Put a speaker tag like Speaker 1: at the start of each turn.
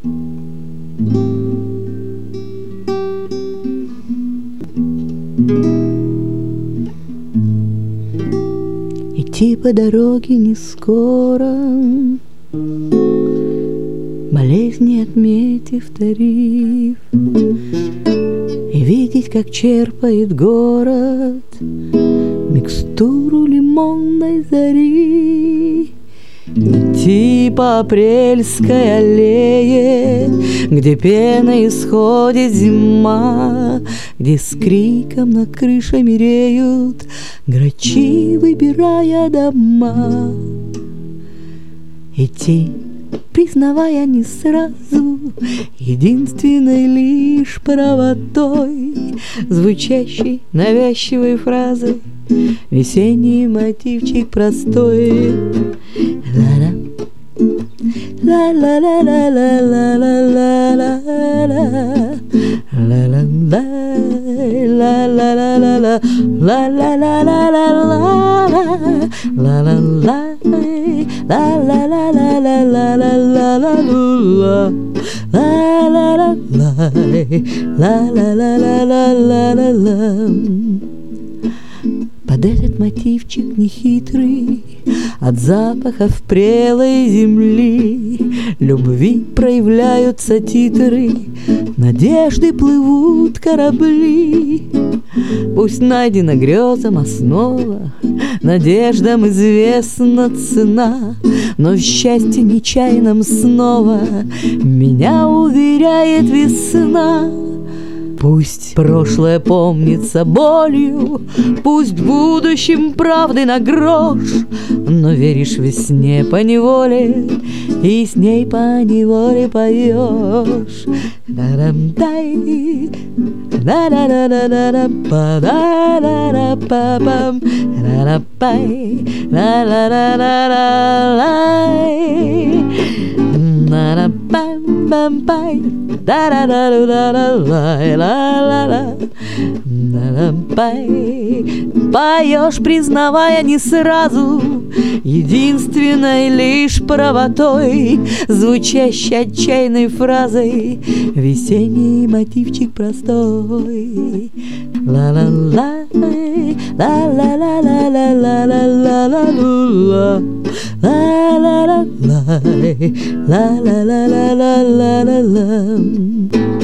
Speaker 1: Идти по дороге не скоро, болезни отметив тариф, и видеть, как черпает город микстуру лимонной зари. Идти по апрельской аллее, где пена исходит зима, где с криком над крышами реют грачи, выбирая дома. Идти, признавая не сразу, единственной лишь правотой, звучащей навязчивой фразой, весенний мотивчик простой. Под этот мотивчик нехитрый, от запахов прелой земли, любви проявляются титры, надежды плывут корабли. Пусть найдена грезам основа, надеждам известна цена, но в счастье нечаянном снова меня уверяет весна. Пусть прошлое помнится болью, пусть в будущем правды на грош, но веришь весне поневоле, и с ней поневоле поешь. Поешь, признавая не сразу, единственной лишь правотой, звучащей отчаянной фразой, весенний мотивчик простой. Ла-ла-ла, ла-ла-ла-ла-ла-ла-ла-ла-ла-ла, ла-ла-ла-ла, ла-ла-ла-ла-ла-ла-ла-ла.